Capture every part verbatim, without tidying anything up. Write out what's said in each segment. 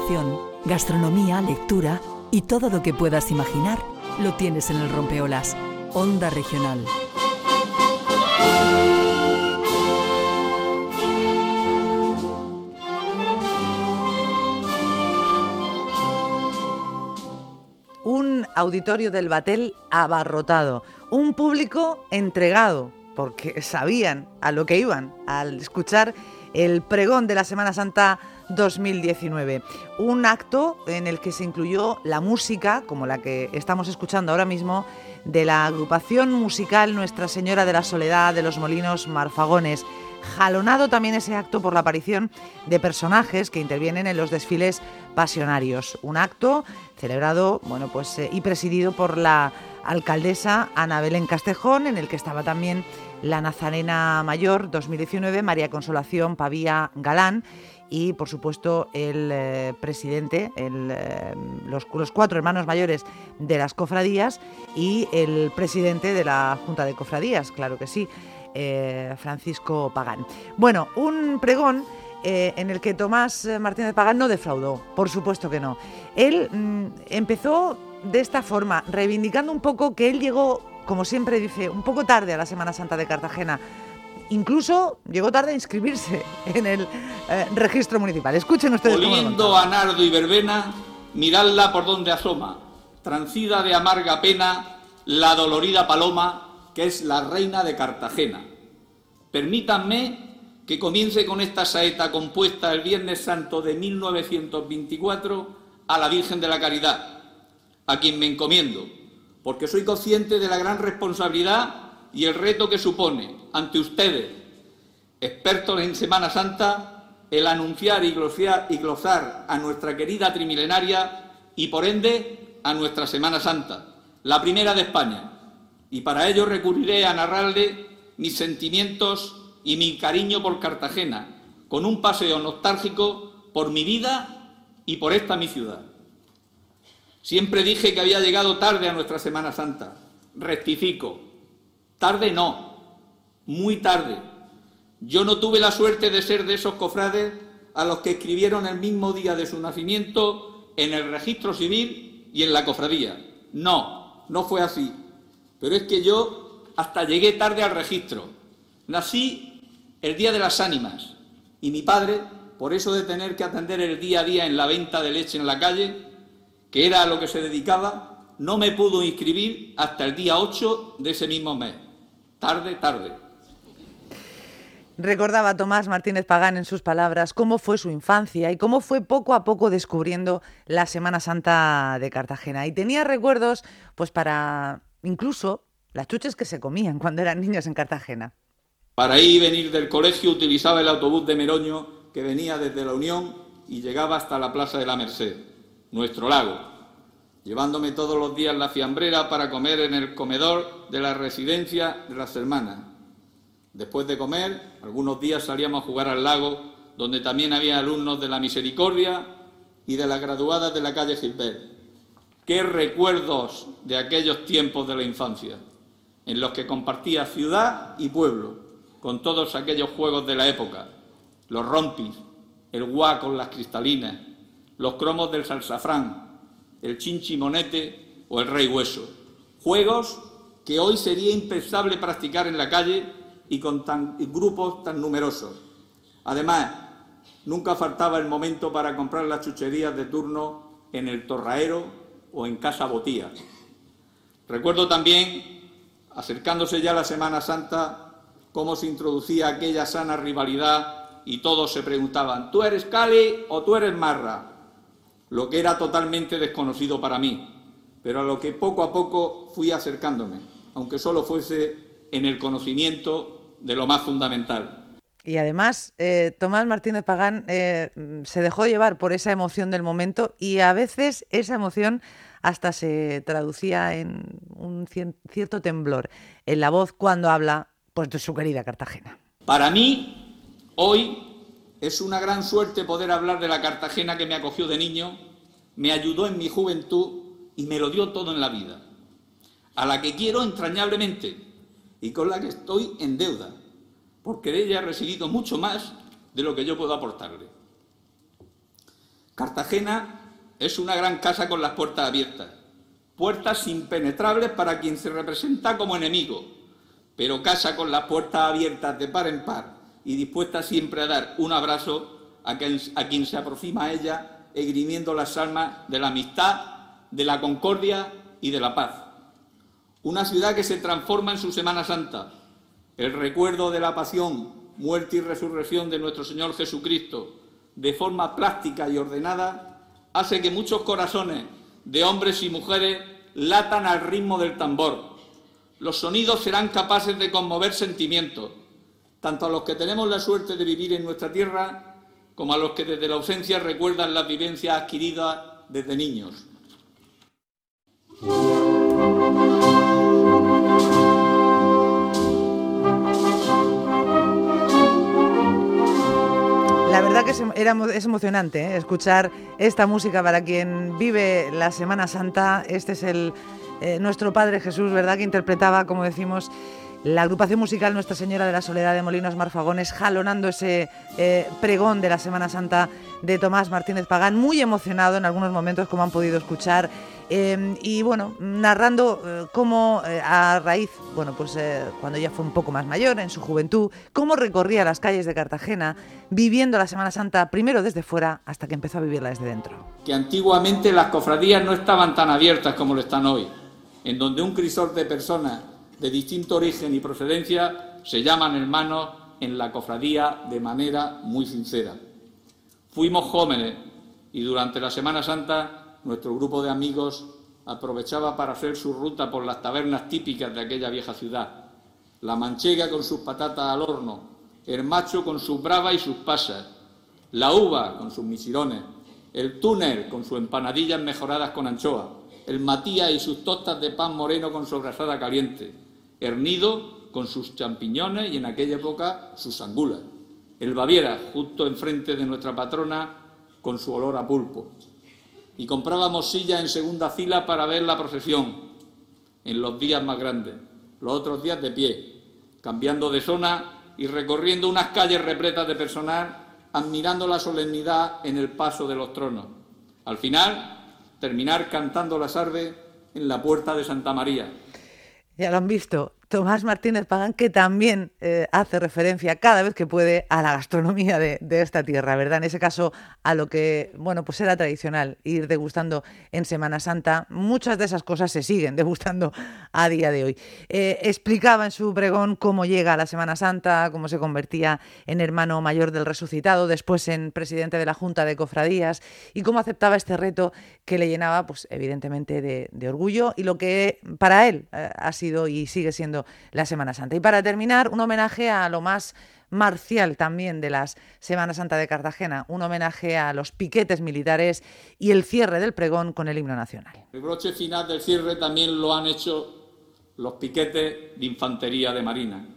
información, gastronomía, lectura y todo lo que puedas imaginar lo tienes en el Rompeolas. Onda Regional. Un auditorio del Batel abarrotado, un público entregado, porque sabían a lo que iban al escuchar el pregón de la Semana Santa dos mil diecinueve. Un acto en el que se incluyó la música, como la que estamos escuchando ahora mismo, de la agrupación musical Nuestra Señora de la Soledad de los Molinos Marfagones. Jalonado también ese acto por la aparición de personajes que intervienen en los desfiles pasionarios. Un acto celebrado, bueno, pues eh, y presidido por la alcaldesa Ana Belén Castejón, en el que estaba también la Nazarena Mayor dos mil diecinueve, María Consolación Pavía Galán, y por supuesto el eh, presidente, el, eh, los, los cuatro hermanos mayores de las cofradías y el presidente de la Junta de Cofradías, claro que sí, eh, Francisco Pagán. Bueno, un pregón eh, en el que Tomás Martínez Pagán no defraudó, por supuesto que no. Él mm, empezó de esta forma, reivindicando un poco que él llegó, como siempre dice, un poco tarde a la Semana Santa de Cartagena. Incluso llegó tarde a inscribirse en el eh, registro municipal. Escuchen ustedes. Oliendo a nardo y verbena, miradla por donde asoma, transida de amarga pena, la dolorida paloma, que es la reina de Cartagena. Permítanme que comience con esta saeta compuesta el Viernes Santo de mil novecientos veinticuatro a la Virgen de la Caridad, a quien me encomiendo, porque soy consciente de la gran responsabilidad y el reto que supone ante ustedes, expertos en Semana Santa, el anunciar y glosar, y glosar a nuestra querida trimilenaria y, por ende, a nuestra Semana Santa, la primera de España. Y para ello recurriré a narrarle mis sentimientos y mi cariño por Cartagena, con un paseo nostálgico por mi vida y por esta mi ciudad. Siempre dije que había llegado tarde a nuestra Semana Santa. Rectifico. Tarde no, muy tarde. Yo no tuve la suerte de ser de esos cofrades a los que escribieron el mismo día de su nacimiento en el registro civil y en la cofradía. No, no fue así. Pero es que yo hasta llegué tarde al registro. Nací el día de las ánimas y mi padre, por eso de tener que atender el día a día en la venta de leche en la calle, que era a lo que se dedicaba, no me pudo inscribir hasta el día ocho de ese mismo mes. Tarde, tarde. Recordaba Tomás Martínez Pagán en sus palabras cómo fue su infancia y cómo fue poco a poco descubriendo la Semana Santa de Cartagena. Y tenía recuerdos, pues para incluso las chuches que se comían cuando eran niños en Cartagena. Para ir y venir del colegio utilizaba el autobús de Meroño que venía desde la Unión y llegaba hasta la Plaza de la Merced, nuestro lago, llevándome todos los días la fiambrera para comer en el comedor de la residencia de las hermanas. Después de comer, algunos días salíamos a jugar al lago, donde también había alumnos de la Misericordia y de las graduadas de la calle Gilbert. ¡Qué recuerdos de aquellos tiempos de la infancia, en los que compartía ciudad y pueblo, con todos aquellos juegos de la época, los rompis, el guá con las cristalinas, los cromos del salsafrán, el chinchimonete o el rey hueso. Juegos que hoy sería impensable practicar en la calle y con tan, y grupos tan numerosos. Además, nunca faltaba el momento para comprar las chucherías de turno en el Torraero o en Casa Botía. Recuerdo también, acercándose ya la Semana Santa, cómo se introducía aquella sana rivalidad y todos se preguntaban, ¿tú eres Cali o tú eres Marra? Lo que era totalmente desconocido para mí, pero a lo que poco a poco fui acercándome, aunque solo fuese en el conocimiento de lo más fundamental. Y además, eh, Tomás Martínez Pagán eh, se dejó llevar por esa emoción del momento y a veces esa emoción hasta se traducía en un cierto temblor en la voz cuando habla, pues, de su querida Cartagena. Para mí, hoy, es una gran suerte poder hablar de la Cartagena que me acogió de niño, me ayudó en mi juventud y me lo dio todo en la vida, a la que quiero entrañablemente y con la que estoy en deuda, porque de ella he recibido mucho más de lo que yo puedo aportarle. Cartagena es una gran casa con las puertas abiertas, puertas impenetrables para quien se representa como enemigo, pero casa con las puertas abiertas de par en par y dispuesta siempre a dar un abrazo a quien, a quien se aproxima a ella, esgrimiendo las armas de la amistad, de la concordia y de la paz. Una ciudad que se transforma en su Semana Santa, el recuerdo de la pasión, muerte y resurrección de nuestro Señor Jesucristo, de forma plástica y ordenada, hace que muchos corazones de hombres y mujeres latan al ritmo del tambor. Los sonidos serán capaces de conmover sentimientos, tanto a los que tenemos la suerte de vivir en nuestra tierra, como a los que desde la ausencia recuerdan las vivencias adquiridas desde niños. La verdad que es, era, es emocionante ¿eh? escuchar esta música para quien vive la Semana Santa. Este es el eh, nuestro Padre Jesús, ¿verdad?, que interpretaba, como decimos, la agrupación musical Nuestra Señora de la Soledad de Molinos Marfagones, jalonando ese eh, pregón de la Semana Santa de Tomás Martínez Pagán, muy emocionado en algunos momentos, como han podido escuchar, eh, y bueno, narrando eh, cómo eh, a raíz, bueno, pues eh, cuando ya fue un poco más mayor, en su juventud, cómo recorría las calles de Cartagena, viviendo la Semana Santa primero desde fuera hasta que empezó a vivirla desde dentro. Que antiguamente las cofradías no estaban tan abiertas como lo están hoy, en donde un crisol de personas de distinto origen y procedencia se llaman hermanos en la cofradía de manera muy sincera. Fuimos jóvenes y durante la Semana Santa nuestro grupo de amigos aprovechaba para hacer su ruta por las tabernas típicas de aquella vieja ciudad. La manchega con sus patatas al horno, el macho con sus bravas y sus pasas, la uva con sus misirones, el túnel con sus empanadillas mejoradas con anchoa, el Matías y sus tostas de pan moreno con sobrasada caliente, el Nido con sus champiñones y en aquella época sus angulas, el Baviera justo enfrente de nuestra patrona con su olor a pulpo. Y comprábamos sillas en segunda fila para ver la procesión en los días más grandes, los otros días de pie, cambiando de zona y recorriendo unas calles repletas de personal, admirando la solemnidad en el paso de los tronos. Al final, terminar cantando la salve en la puerta de Santa María. Ya lo han visto, Tomás Martínez Pagán, que también eh, hace referencia cada vez que puede a la gastronomía de, de esta tierra, ¿verdad? En ese caso, a lo que, bueno, pues era tradicional ir degustando en Semana Santa. Muchas de esas cosas se siguen degustando a día de hoy. Eh, explicaba en su pregón cómo llega a la Semana Santa, cómo se convertía en hermano mayor del resucitado, después en presidente de la Junta de Cofradías, y cómo aceptaba este reto que le llenaba, pues evidentemente, de, de orgullo, y lo que para él eh, ha sido y sigue siendo la Semana Santa. Y para terminar, un homenaje a lo más marcial también de la Semana Santa de Cartagena, un homenaje a los piquetes militares y el cierre del pregón con el himno nacional. El broche final del cierre también lo han hecho los piquetes de infantería de Marina.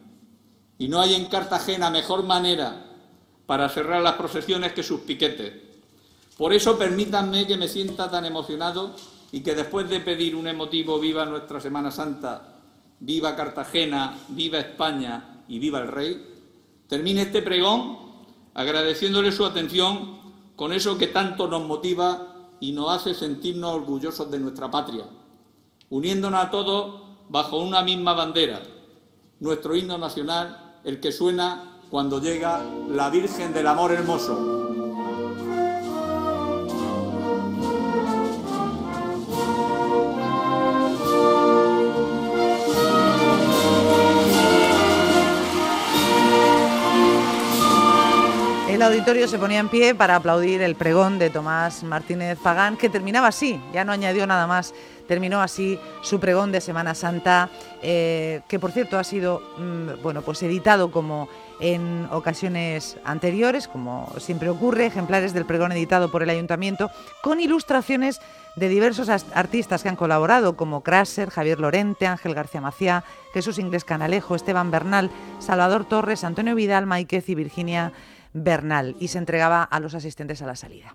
Y no hay en Cartagena mejor manera para cerrar las procesiones que sus piquetes. Por eso permítanme que me sienta tan emocionado y que después de pedir un emotivo viva nuestra Semana Santa, viva Cartagena, viva España y viva el Rey, termine este pregón agradeciéndole su atención con eso que tanto nos motiva y nos hace sentirnos orgullosos de nuestra patria, uniéndonos a todos bajo una misma bandera, nuestro himno nacional, el que suena cuando llega la Virgen del Amor Hermoso. El auditorio se ponía en pie para aplaudir el pregón de Tomás Martínez Pagán, que terminaba así, ya no añadió nada más, terminó así su pregón de Semana Santa, eh, que por cierto ha sido mmm, bueno, pues editado como en ocasiones anteriores, como siempre ocurre, ejemplares del pregón editado por el Ayuntamiento, con ilustraciones de diversos artistas que han colaborado, como Crasser, Javier Lorente, Ángel García Maciá, Jesús Inglés Canalejo, Esteban Bernal, Salvador Torres, Antonio Vidal, Máiquez y Virginia Bernal, y se entregaba a los asistentes a la salida.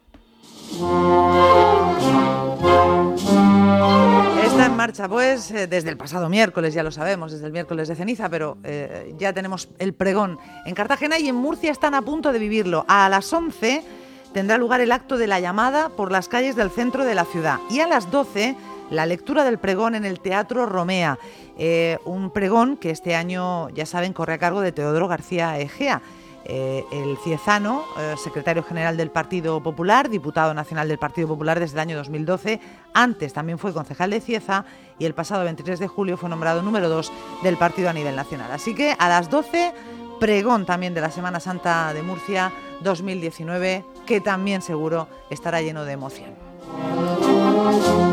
Está en marcha, pues, desde el pasado miércoles, ya lo sabemos, desde el miércoles de ceniza, pero eh, ya tenemos el pregón en Cartagena, y en Murcia están a punto de vivirlo. A las once tendrá lugar el acto de la llamada por las calles del centro de la ciudad. Y a las doce, la lectura del pregón en el Teatro Romea. Eh, un pregón que este año, ya saben, corre a cargo de Teodoro García Egea. Eh, el ciezano, eh, secretario general del Partido Popular, diputado nacional del Partido Popular desde el año dos mil doce, antes también fue concejal de Cieza y el pasado veintitrés de julio fue nombrado número dos del partido a nivel nacional. Así que a las doce, pregón también de la Semana Santa de Murcia dos mil diecinueve, que también seguro estará lleno de emoción.